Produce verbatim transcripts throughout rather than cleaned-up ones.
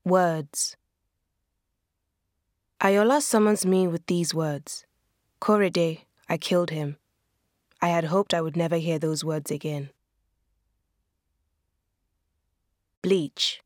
Words. Ayola summons me with these words. Korede, I killed him. I had hoped I would never hear those words again. Bleach.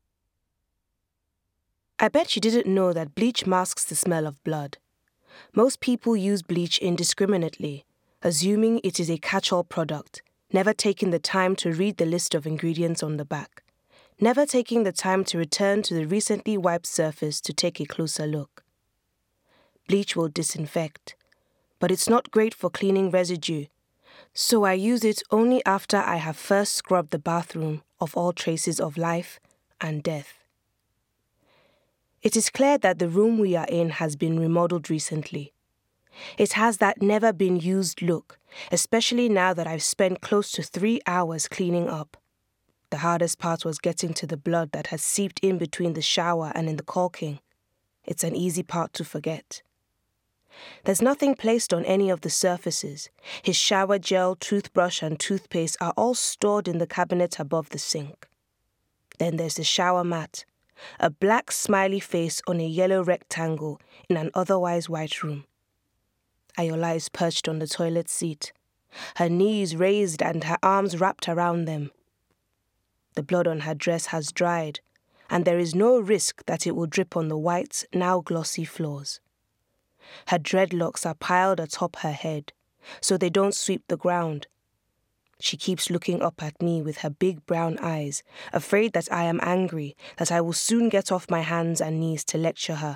I bet you didn't know that bleach masks the smell of blood. Most people use bleach indiscriminately, assuming it is a catch-all product, never taking the time to read the list of ingredients on the back, never taking the time to return to the recently wiped surface to take a closer look. Bleach will disinfect, but it's not great for cleaning residue, so I use it only after I have first scrubbed the bathroom of all traces of life and death. It is clear that the room we are in has been remodeled recently. It has that never-been-used look, especially now that I've spent close to three hours cleaning up. The hardest part was getting to the blood that has seeped in between the shower and in the caulking. It's an easy part to forget. There's nothing placed on any of the surfaces. His shower gel, toothbrush, and toothpaste are all stored in the cabinet above the sink. Then there's the shower mat, a black smiley face on a yellow rectangle in an otherwise white room. Ayola is perched on the toilet seat, her knees raised and her arms wrapped around them. The blood on her dress has dried, and there is no risk that it will drip on the white, now glossy floors. Her dreadlocks are piled atop her head, so they don't sweep the ground. She keeps looking up at me with her big brown eyes, afraid that I am angry, that I will soon get off my hands and knees to lecture her.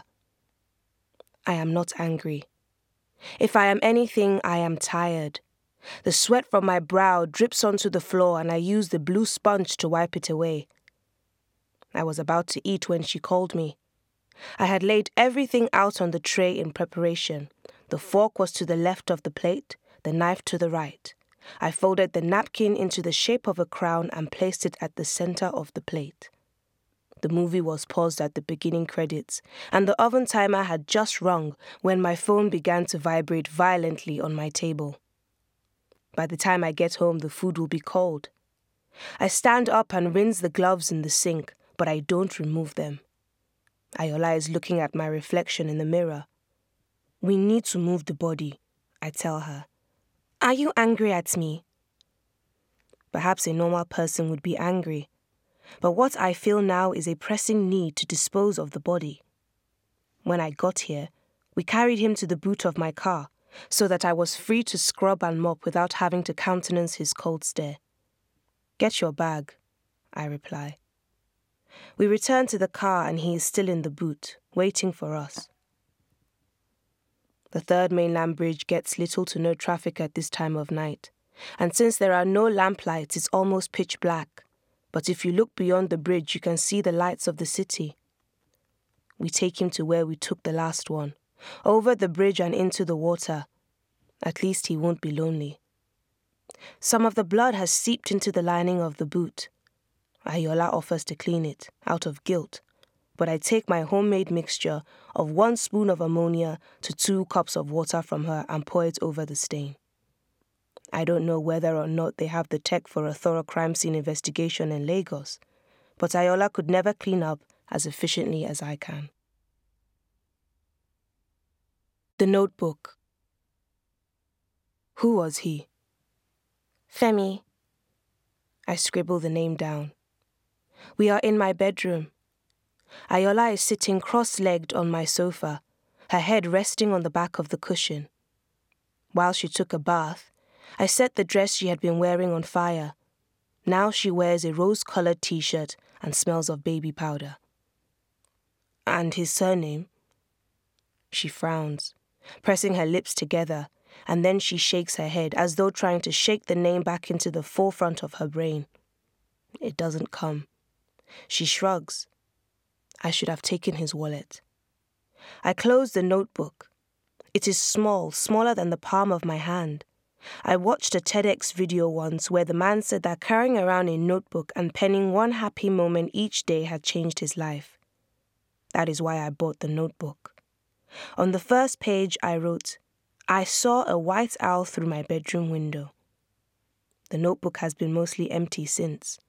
I am not angry. If I am anything, I am tired. The sweat from my brow drips onto the floor and I use the blue sponge to wipe it away. I was about to eat when she called me. I had laid everything out on the tray in preparation. The fork was to the left of the plate, the knife to the right. I folded the napkin into the shape of a crown and placed it at the center of the plate. The movie was paused at the beginning credits, and the oven timer had just rung when my phone began to vibrate violently on my table. By the time I get home, the food will be cold. I stand up and rinse the gloves in the sink, but I don't remove them. Ayola is looking at my reflection in the mirror. We need to move the body, I tell her. Are you angry at me? Perhaps a normal person would be angry, but what I feel now is a pressing need to dispose of the body. When I got here, we carried him to the boot of my car, so that I was free to scrub and mop without having to countenance his cold stare. Get your bag, I reply. We return to the car and he is still in the boot, waiting for us. The third mainland bridge gets little to no traffic at this time of night, and since there are no lamplights, it's almost pitch black. But if you look beyond the bridge, you can see the lights of the city. We take him to where we took the last one, over the bridge and into the water. At least he won't be lonely. Some of the blood has seeped into the lining of the boot. Ayola offers to clean it, out of guilt, but I take my homemade mixture of one spoon of ammonia to two cups of water from her and pour it over the stain. I don't know whether or not they have the tech for a thorough crime scene investigation in Lagos, but Ayola could never clean up as efficiently as I can. The notebook. Who was he? Femi. I scribble the name down. We are in my bedroom. Ayola is sitting cross-legged on my sofa, her head resting on the back of the cushion. While she took a bath, I set the dress she had been wearing on fire. Now she wears a rose-colored t-shirt and smells of baby powder. And his surname? She frowns, pressing her lips together, and then she shakes her head as though trying to shake the name back into the forefront of her brain. It doesn't come. She shrugs. I should have taken his wallet. I close the notebook. It is small, smaller than the palm of my hand. I watched a TEDx video once where the man said that carrying around a notebook and penning one happy moment each day had changed his life. That is why I bought the notebook. On the first page, I wrote, I saw a white owl through my bedroom window. The notebook has been mostly empty since.